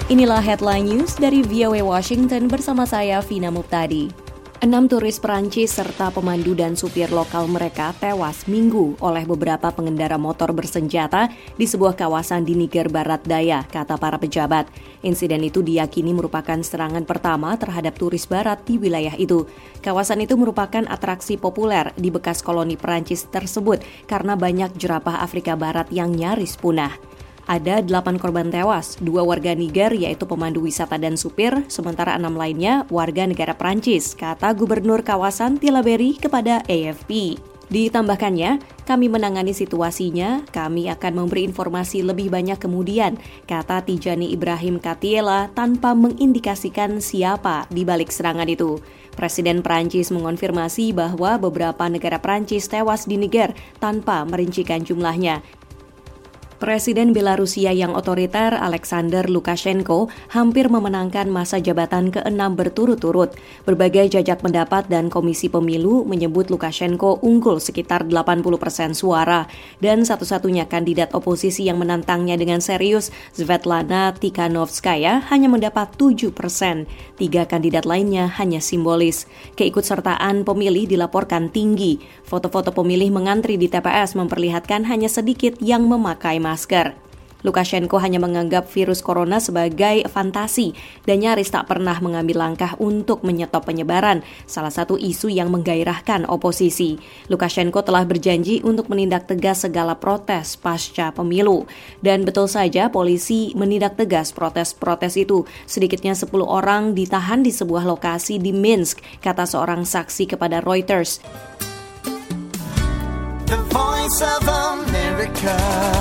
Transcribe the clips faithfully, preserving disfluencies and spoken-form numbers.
Inilah headline news dari V O A Washington bersama saya Vina Muptadi. Enam turis Perancis serta pemandu dan supir lokal mereka tewas Minggu oleh beberapa pengendara motor bersenjata di sebuah kawasan di Niger Barat Daya, kata para pejabat. Insiden itu diyakini merupakan serangan pertama terhadap turis barat di wilayah itu. Kawasan itu merupakan atraksi populer di bekas koloni Perancis tersebut karena banyak jerapah Afrika Barat yang nyaris punah. Ada delapan korban tewas, dua warga Niger yaitu pemandu wisata dan supir, sementara enam lainnya warga negara Prancis, kata Gubernur kawasan Tillabéri kepada A F P. Ditambahkannya, kami menangani situasinya, kami akan memberi informasi lebih banyak kemudian, kata Tijani Ibrahim Katiela tanpa mengindikasikan siapa di balik serangan itu. Presiden Prancis mengonfirmasi bahwa beberapa negara Prancis tewas di Niger tanpa merincikan jumlahnya. Presiden Belarusia yang otoriter Alexander Lukashenko hampir memenangkan masa jabatan keenam berturut-turut. Berbagai jajak pendapat dan komisi pemilu menyebut Lukashenko unggul sekitar delapan puluh persen suara dan satu-satunya kandidat oposisi yang menantangnya dengan serius, Svetlana Tikhanovskaya, hanya mendapat tujuh persen. Tiga kandidat lainnya hanya simbolis. Keikutsertaan pemilih dilaporkan tinggi. Foto-foto pemilih mengantri di T P S memperlihatkan hanya sedikit yang memakai masker. Lukashenko hanya menganggap virus corona sebagai fantasi dan nyaris tak pernah mengambil langkah untuk menyetop penyebaran, salah satu isu yang menggairahkan oposisi. Lukashenko telah berjanji untuk menindak tegas segala protes pasca pemilu. Dan betul saja polisi menindak tegas protes-protes itu. Sedikitnya sepuluh orang ditahan di sebuah lokasi di Minsk, kata seorang saksi kepada Reuters. The Voice of America.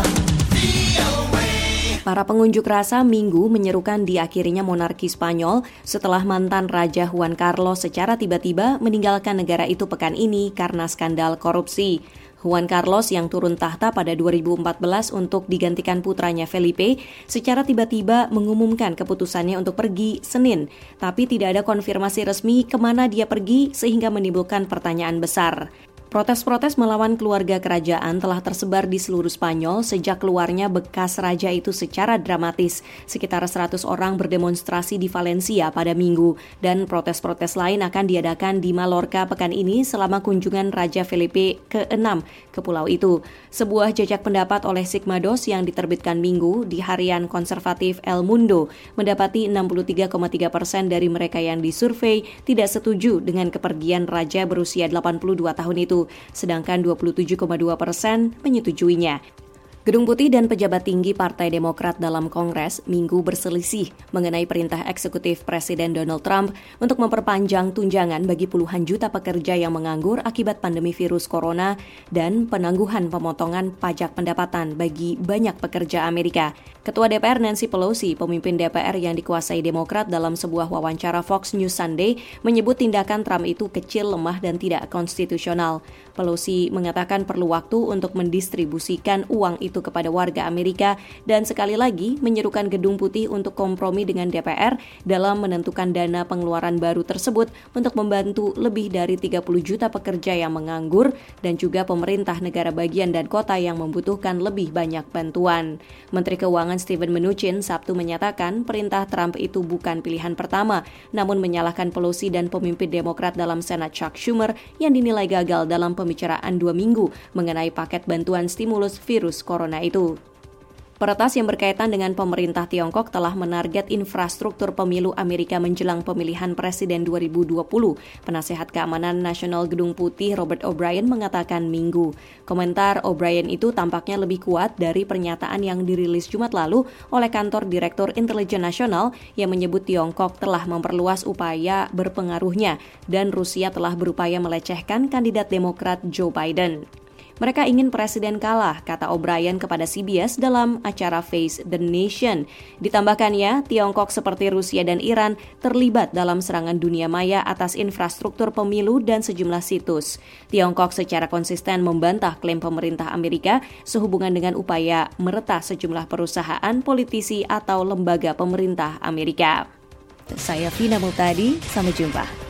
Para pengunjuk rasa Minggu menyerukan diakhirinya monarki Spanyol setelah mantan Raja Juan Carlos secara tiba-tiba meninggalkan negara itu pekan ini karena skandal korupsi. Juan Carlos yang turun tahta pada dua ribu empat belas untuk digantikan putranya Felipe secara tiba-tiba mengumumkan keputusannya untuk pergi Senin, tapi tidak ada konfirmasi resmi kemana dia pergi sehingga menimbulkan pertanyaan besar. Protes-protes melawan keluarga kerajaan telah tersebar di seluruh Spanyol sejak keluarnya bekas raja itu secara dramatis. Sekitar seratus orang berdemonstrasi di Valencia pada Minggu, dan protes-protes lain akan diadakan di Mallorca pekan ini selama kunjungan Raja Felipe keenam ke pulau itu. Sebuah jajak pendapat oleh Sigmados yang diterbitkan Minggu di harian konservatif El Mundo mendapati enam puluh tiga koma tiga persen dari mereka yang disurvei tidak setuju dengan kepergian raja berusia delapan puluh dua tahun itu, sedangkan dua puluh tujuh koma dua persen menyetujuinya. Gedung Putih dan pejabat tinggi Partai Demokrat dalam Kongres Minggu berselisih mengenai perintah eksekutif Presiden Donald Trump untuk memperpanjang tunjangan bagi puluhan juta pekerja yang menganggur akibat pandemi virus corona dan penangguhan pemotongan pajak pendapatan bagi banyak pekerja Amerika. Ketua D P R Nancy Pelosi, pemimpin D P R yang dikuasai Demokrat, dalam sebuah wawancara Fox News Sunday menyebut tindakan Trump itu kecil, lemah, dan tidak konstitusional. Pelosi mengatakan perlu waktu untuk mendistribusikan uang itu kepada warga Amerika dan sekali lagi menyerukan Gedung Putih untuk kompromi dengan D P R dalam menentukan dana pengeluaran baru tersebut untuk membantu lebih dari tiga puluh juta pekerja yang menganggur dan juga pemerintah negara bagian dan kota yang membutuhkan lebih banyak bantuan. Menteri Keuangan Steven Mnuchin Sabtu menyatakan perintah Trump itu bukan pilihan pertama, namun menyalahkan Pelosi dan pemimpin Demokrat dalam Senat Chuck Schumer yang dinilai gagal dalam pembicaraan dua minggu mengenai paket bantuan stimulus virus corona itu. Peretas yang berkaitan dengan pemerintah Tiongkok telah menarget infrastruktur pemilu Amerika menjelang pemilihan presiden dua ribu dua puluh. Penasehat Keamanan Nasional Gedung Putih Robert O'Brien mengatakan Minggu. Komentar O'Brien itu tampaknya lebih kuat dari pernyataan yang dirilis Jumat lalu oleh kantor Direktur Intelijen Nasional yang menyebut Tiongkok telah memperluas upaya berpengaruhnya dan Rusia telah berupaya melecehkan kandidat Demokrat Joe Biden. Mereka ingin presiden kalah, kata O'Brien kepada C B S dalam acara Face the Nation. Ditambahkannya, Tiongkok seperti Rusia dan Iran terlibat dalam serangan dunia maya atas infrastruktur pemilu dan sejumlah situs. Tiongkok secara konsisten membantah klaim pemerintah Amerika sehubungan dengan upaya meretas sejumlah perusahaan, politisi, atau lembaga pemerintah Amerika. Saya Vina Muptadi, sampai jumpa.